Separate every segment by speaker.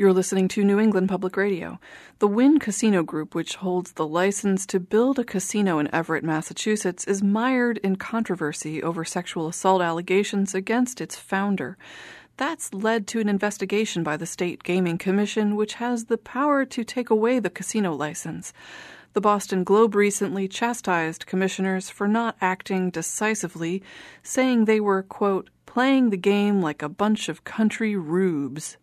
Speaker 1: You're listening to New England Public Radio. The Wynn Casino Group, which holds the license to build a casino in Everett, Massachusetts, is mired in controversy over sexual assault allegations against its founder. That's led to an investigation by the State Gaming Commission, which has the power to take away the casino license. The Boston Globe recently chastised commissioners for not acting decisively, saying they were, quote, playing the game like a bunch of country rubes.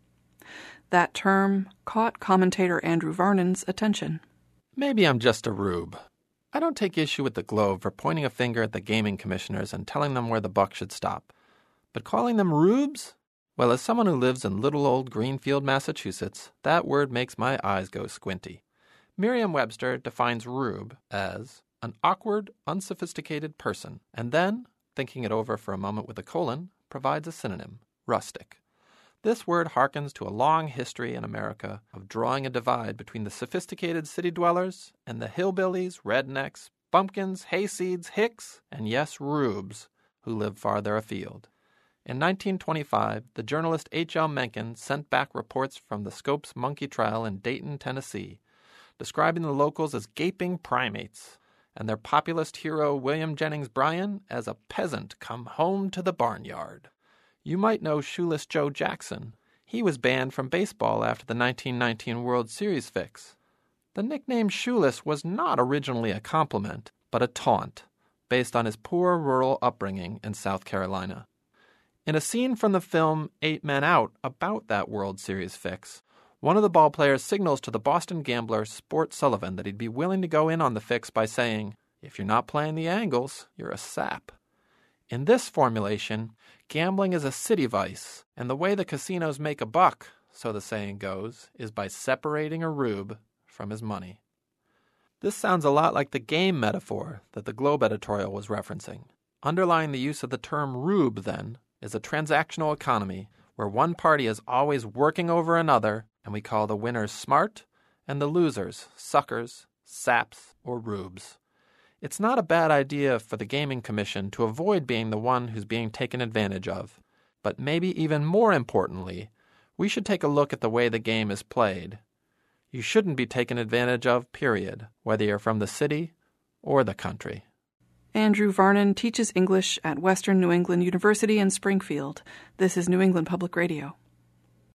Speaker 1: That term caught commentator Andrew Varnon's attention.
Speaker 2: Maybe I'm just a rube. I don't take issue with the Globe for pointing a finger at the gaming commissioners and telling them where the buck should stop. But calling them rubes? Well, as someone who lives in little old Greenfield, Massachusetts, that word makes my eyes go squinty. Merriam-Webster defines rube as an awkward, unsophisticated person, and then, thinking it over for a moment with a colon, provides a synonym, rustic. This word harkens to a long history in America of drawing a divide between the sophisticated city dwellers and the hillbillies, rednecks, bumpkins, hayseeds, hicks, and yes, rubes, who live farther afield. In 1925, the journalist H.L. Mencken sent back reports from the Scopes monkey trial in Dayton, Tennessee, describing the locals as gaping primates, and their populist hero William Jennings Bryan as a peasant come home to the barnyard. You might know Shoeless Joe Jackson. He was banned from baseball after the 1919 World Series fix. The nickname Shoeless was not originally a compliment, but a taunt, based on his poor rural upbringing in South Carolina. In a scene from the film 8 Men Out about that World Series fix, one of the ballplayers signals to the Boston gambler Sport Sullivan that he'd be willing to go in on the fix by saying, "If you're not playing the angles, you're a sap." In this formulation, gambling is a city vice, and the way the casinos make a buck, so the saying goes, is by separating a rube from his money. This sounds a lot like the game metaphor that the Globe editorial was referencing. Underlying the use of the term rube, then, is a transactional economy where one party is always working over another, and we call the winners smart and the losers suckers, saps, or rubes. It's not a bad idea for the Gaming Commission to avoid being the one who's being taken advantage of. But maybe even more importantly, we should take a look at the way the game is played. You shouldn't be taken advantage of, period, whether you're from the city or the country.
Speaker 1: Andrew Varnon teaches English at Western New England University in Springfield. This is New England Public Radio.